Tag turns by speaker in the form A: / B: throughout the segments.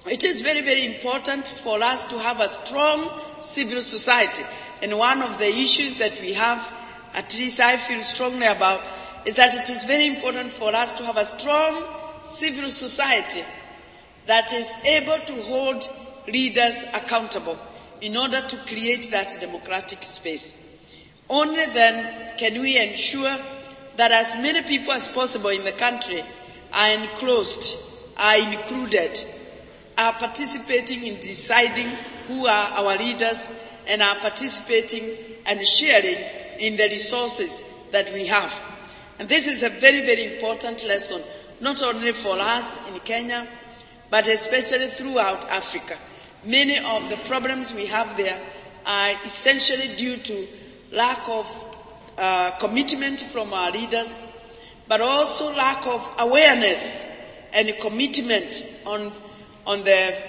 A: It is very, very important for us to have a strong civil society. And one of the issues that we have, at least I feel strongly about, is that it is very important for us to have a strong civil society that is able to hold leaders accountable in order to create that democratic space. Only then can we ensure that as many people as possible in the country are enclosed, are included, are participating in deciding who are our leaders and are participating and sharing in the resources that we have. And this is a very, very important lesson, not only for us in Kenya, but especially throughout Africa. Many of the problems we have there are essentially due to lack of commitment from our leaders, but also lack of awareness and commitment from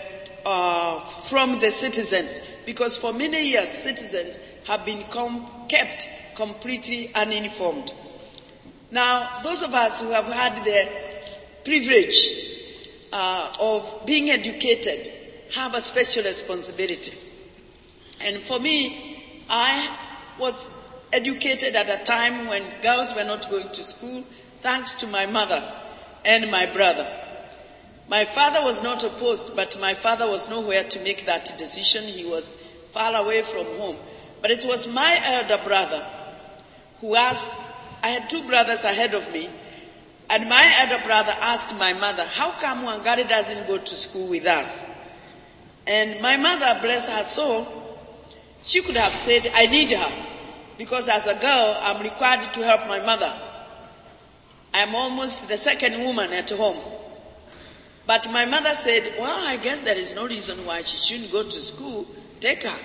A: the citizens. Because for many years, citizens have been kept completely uninformed. Now, those of us who have had the privilege of being educated have a special responsibility. And for me, I was educated at a time when girls were not going to school, thanks to my mother and my brother. My father was not opposed, but my father was nowhere to make that decision. He was far away from home. But it was my elder brother who asked, I had two brothers ahead of me, and my elder brother asked my mother, how come Wangari doesn't go to school with us? And my mother, bless her soul, she could have said, I need her, because as a girl, I'm required to help my mother. I'm almost the second woman at home. But my mother said, well, I guess there is no reason why she shouldn't go to school. Take her.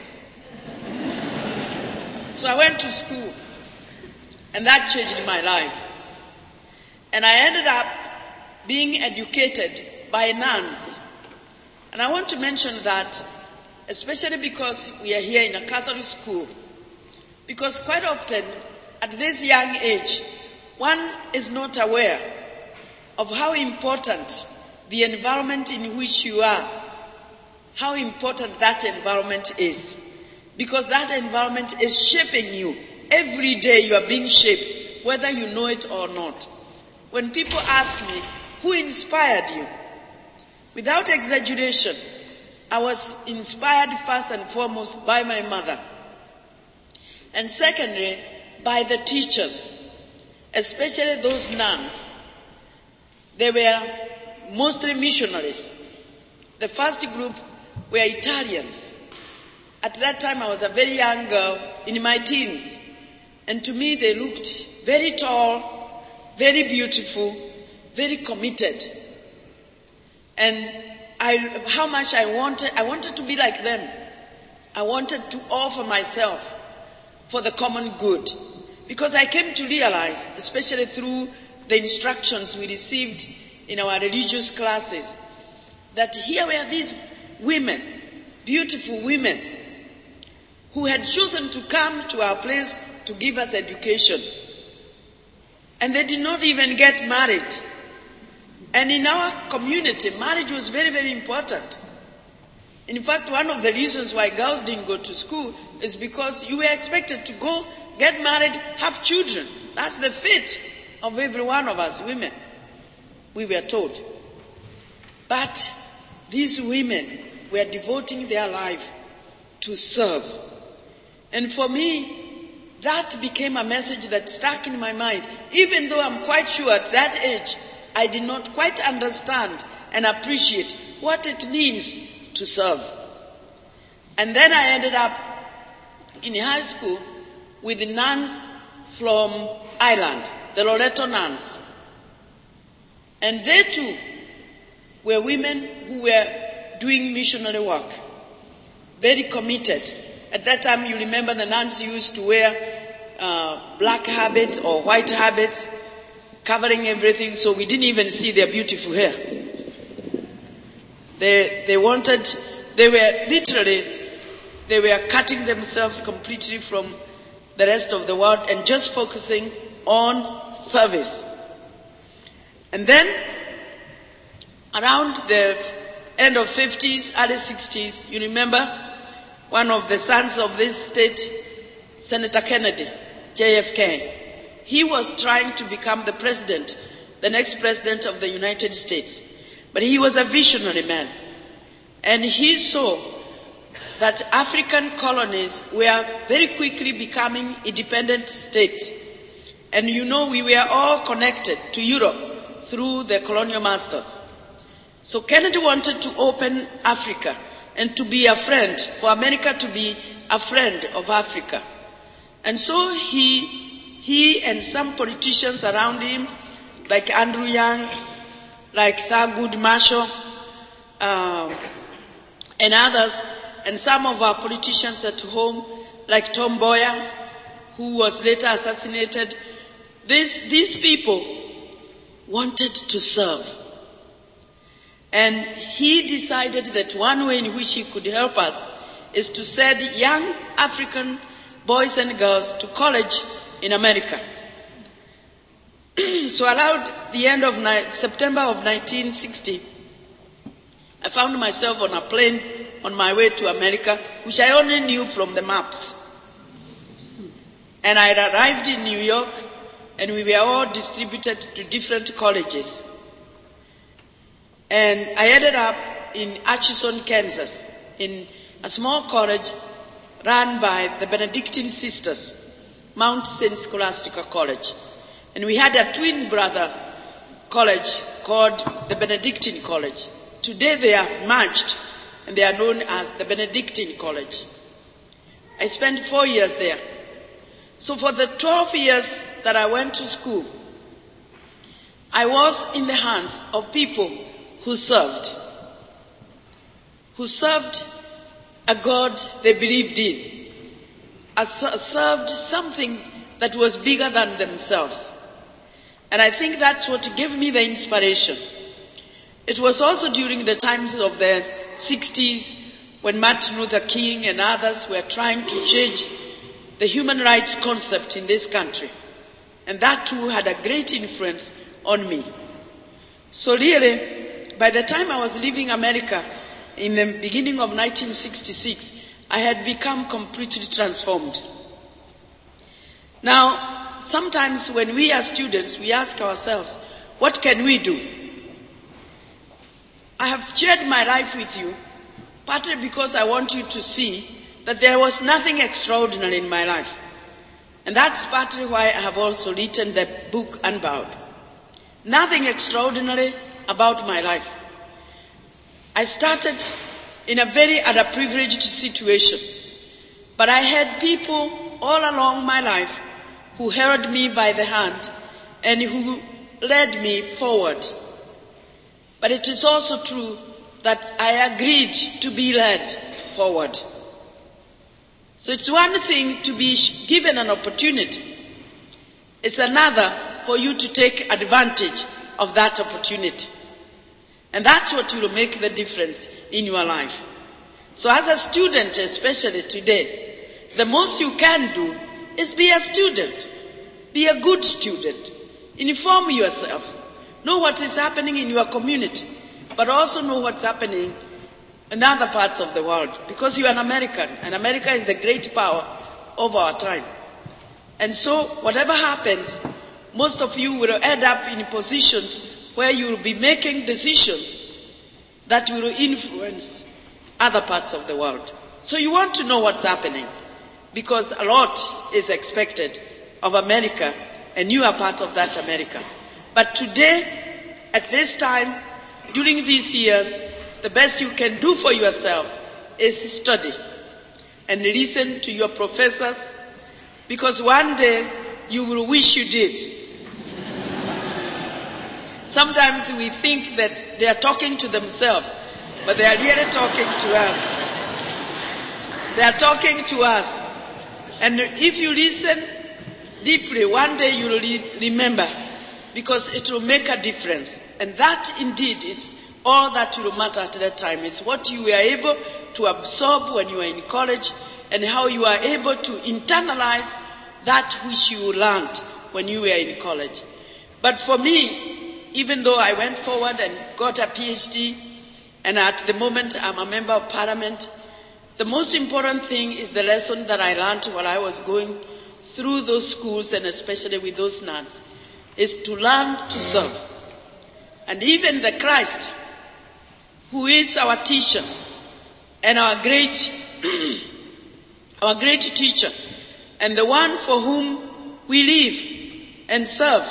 A: So I went to school, and that changed my life. And I ended up being educated by nuns. And I want to mention that, especially because we are here in a Catholic school, because quite often, at this young age, one is not aware of how important the environment in which you are, how important that environment is. Because that environment is shaping you. Every day you are being shaped, whether you know it or not. When people ask me, who inspired you? Without exaggeration, I was inspired first and foremost by my mother. And secondly, by the teachers, especially those nuns. They were mostly missionaries. The first group were Italians. At that time, I was a very young girl in my teens. And to me, they looked very tall, very beautiful, very committed. And how much I wanted to be like them. I wanted to offer myself for the common good. Because I came to realize, especially through the instructions we received in our religious classes, that here were these women, beautiful women, who had chosen to come to our place to give us education. And they did not even get married. And in our community, marriage was very, very important. In fact, one of the reasons why girls didn't go to school is because you were expected to go, get married, have children. That's the fate of every one of us women, we were told. But these women were devoting their life to serve. And for me, that became a message that stuck in my mind, even though I'm quite sure at that age, I did not quite understand and appreciate what it means to serve. And then I ended up in high school with the nuns from Ireland, the Loreto nuns. And they too were women who were doing missionary work, very committed. At that time, you remember the nuns used to wear black habits or white habits, covering everything, so we didn't even see their beautiful hair. They were cutting themselves completely from the rest of the world and just focusing on service. And then, around the end of 50s, early 60s, you remember one of the sons of this state, Senator Kennedy, JFK. He was trying to become the president, the next president of the United States. But he was a visionary man. And he saw that African colonies were very quickly becoming independent states. And you know, we were all connected to Europe through the colonial masters. So Kennedy wanted to open Africa and to be a friend, for America to be a friend of Africa. And so he and some politicians around him, like Andrew Young, like Thurgood Marshall, and others, and some of our politicians at home, like Tom Mboya, who was later assassinated, these people wanted to serve. And he decided that one way in which he could help us is to send young African boys and girls to college in America. So around the end of September of 1960, I found myself on a plane on my way to America, which I only knew from the maps. And I had arrived in New York, and we were all distributed to different colleges. And I ended up in Atchison, Kansas, in a small college run by the Benedictine sisters, Mount St. Scholastica College. And we had a twin brother college called the Benedictine College. Today they have merged and they are known as the Benedictine College. I spent 4 years there. So for the 12 years that I went to school, I was in the hands of people who served a God they believed in, served something that was bigger than themselves. And I think that's what gave me the inspiration. It was also during the times of the 60s when Martin Luther King and others were trying to change the human rights concept in this country. And that too had a great influence on me. So really, by the time I was leaving America in the beginning of 1966, I had become completely transformed. Now, sometimes when we are students, we ask ourselves, what can we do? I have shared my life with you, partly because I want you to see that there was nothing extraordinary in my life. And that's partly why I have also written the book Unbound. Nothing extraordinary about my life. I started in a very underprivileged situation, but I had people all along my life who held me by the hand and who led me forward. But it is also true that I agreed to be led forward. So it's one thing to be given an opportunity. It's another for you to take advantage of that opportunity. And that's what will make the difference in your life. So as a student, especially today, the most you can do is be a student. Be a good student. Inform yourself. Know what is happening in your community, but also know what's happening in other parts of the world. Because you are an American, and America is the great power of our time. And so whatever happens, most of you will end up in positions where you will be making decisions that will influence other parts of the world. So you want to know what's happening, because a lot is expected of America, and you are part of that America. But today, at this time, during these years, the best you can do for yourself is study and listen to your professors, because one day you will wish you did. Sometimes we think that they are talking to themselves, but they are really talking to us. They are talking to us. And if you listen deeply, one day you will remember, because it will make a difference. And that indeed is all that will matter at that time. It's what you were able to absorb when you were in college, and how you are able to internalize that which you learned when you were in college. But for me, even though I went forward and got a PhD and at the moment I'm a member of parliament. The most important thing is the lesson that I learned while I was going through those schools, and especially with those nuns, is to learn to serve. And even the Christ, who is our teacher and our great teacher, and the one for whom we live and serve,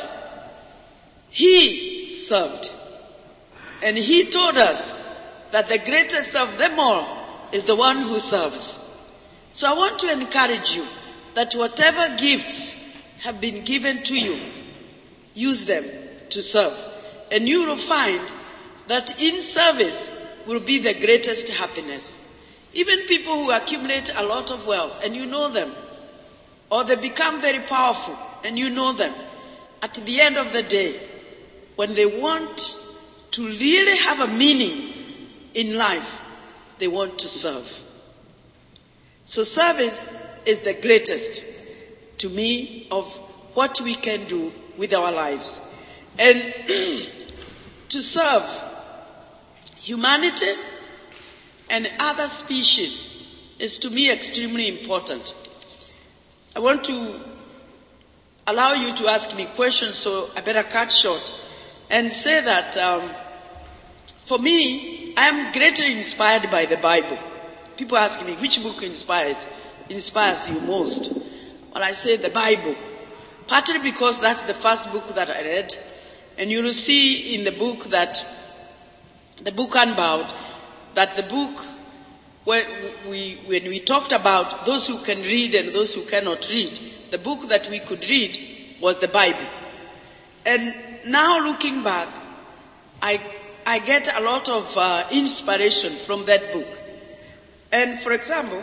A: he served. And he told us that the greatest of them all is the one who serves. So I want to encourage you that whatever gifts have been given to you, use them to serve. And you will find that in service will be the greatest happiness. Even people who accumulate a lot of wealth and you know them, or they become very powerful and you know them, at the end of the day, when they want to really have a meaning in life, they want to serve. So service is the greatest, to me, of what we can do with our lives. And to serve humanity and other species is, to me, extremely important. I want to allow you to ask me questions, so I better cut short and say that for me, I am greatly inspired by the Bible. People ask me, which book inspires you most? Well, I say the Bible. Partly because that's the first book that I read. And you will see in the book Unbound, that the book, when we talked about those who can read and those who cannot read, the book that we could read was the Bible. And now looking back, I get a lot of inspiration from that book. And for example,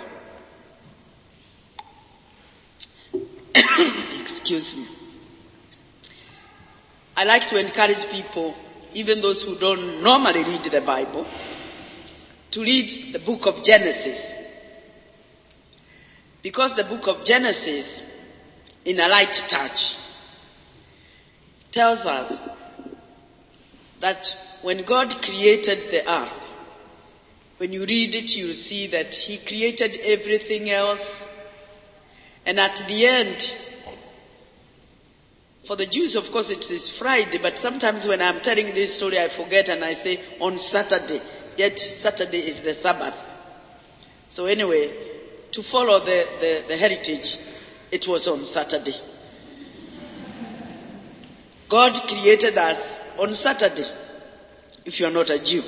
A: excuse me, I like to encourage people, even those who don't normally read the Bible, to read the book of Genesis. Because the book of Genesis, in a light touch, tells us that when God created the earth, when you read it, you'll see that he created everything else. And at the end, for the Jews, of course, it is Friday, but sometimes when I'm telling this story, I forget and I say on Saturday, yet Saturday is the Sabbath. So anyway, to follow the heritage, it was on Saturday. God created us on Saturday, if you're not a Jew.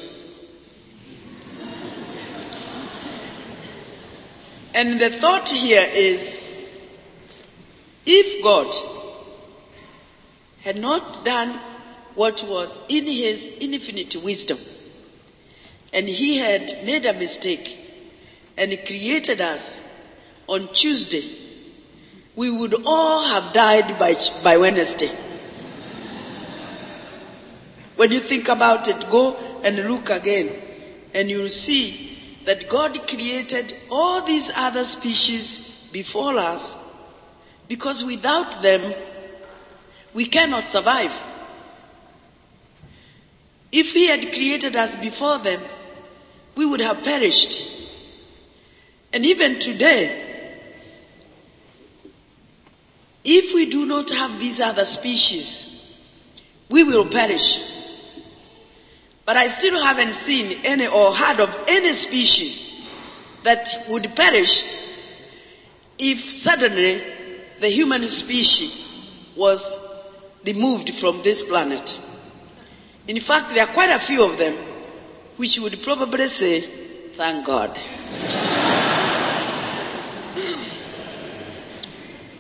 A: And the thought here is, if God had not done what was in his infinite wisdom, and he had made a mistake and created us on Tuesday, we would all have died by Wednesday. When you think about it, go and look again, and you'll see that God created all these other species before us, because without them, we cannot survive. If he had created us before them, we would have perished. And even today, if we do not have these other species, we will perish. But I still haven't seen any or heard of any species that would perish if suddenly the human species was removed from this planet. In fact, there are quite a few of them which would probably say, thank God.